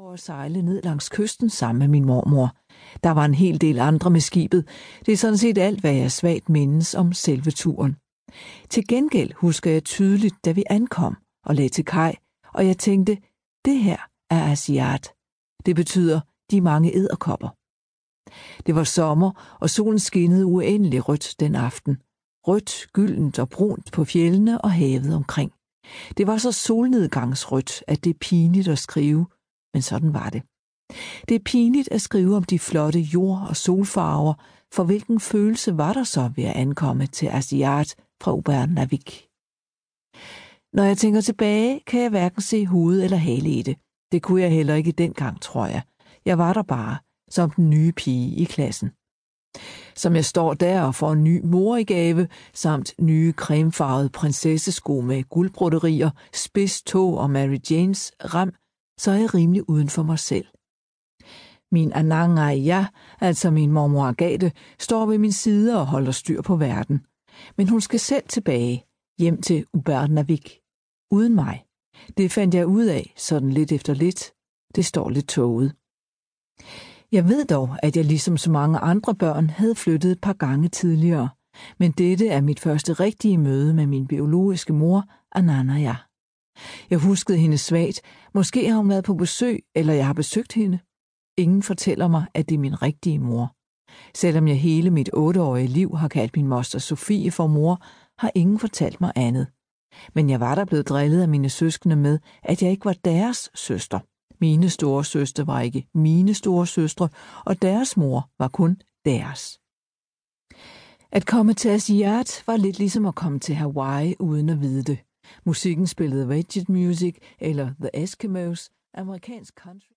for at sejle ned langs kysten sammen med min mormor. Der var en hel del andre med skibet. Det er sådan set alt, hvad jeg svagt mindes om selve turen. Til gengæld husker jeg tydeligt, da vi ankom og lagde til kaj, og jeg tænkte, det her er Asiat. Det betyder de mange edderkopper. Det var sommer, og solen skinnede uendelig rødt den aften. Rødt, gyldent og brunt på fjellene og havet omkring. Det var så solnedgangsrødt, at det er pinligt at skrive, men sådan var det. Det er pinligt at skrive om de flotte jord- og solfarver, for hvilken følelse var der så ved at ankomme til Asiat fra Upernavik? Når jeg tænker tilbage, kan jeg hverken se hoved eller hale i det. Det kunne jeg heller ikke dengang, tror jeg. Jeg var der bare, som den nye pige i klassen. Som jeg står der og får en ny mor i gave, samt nye cremefarvede prinsessesko med guldbroderier, spids tå og Mary Janes rem, så er jeg rimelig uden for mig selv. Min Anangaya, altså min mormor Agathe, står ved min side og holder styr på verden. Men hun skal selv tilbage, hjem til Upernavik. Uden mig. Det fandt jeg ud af, sådan lidt efter lidt. Det står lidt tåget. Jeg ved dog, at jeg ligesom så mange andre børn havde flyttet et par gange tidligere, men dette er mit første rigtige møde med min biologiske mor, Ananaya. Jeg huskede hende svagt. Måske har hun været på besøg, eller jeg har besøgt hende. Ingen fortæller mig, at det er min rigtige mor. Selvom jeg hele mit 8-årige liv har kaldt min moster Sofie for mor, har ingen fortalt mig andet. Men jeg var der blevet drillet af mine søskende med, at jeg ikke var deres søster. Mine store søstre var ikke mine store søstre, og deres mor var kun deres. At komme til Asiat var lidt ligesom at komme til Hawaii uden at vide det. Musikken spillede Veggie Music eller The Eskimos, amerikansk country.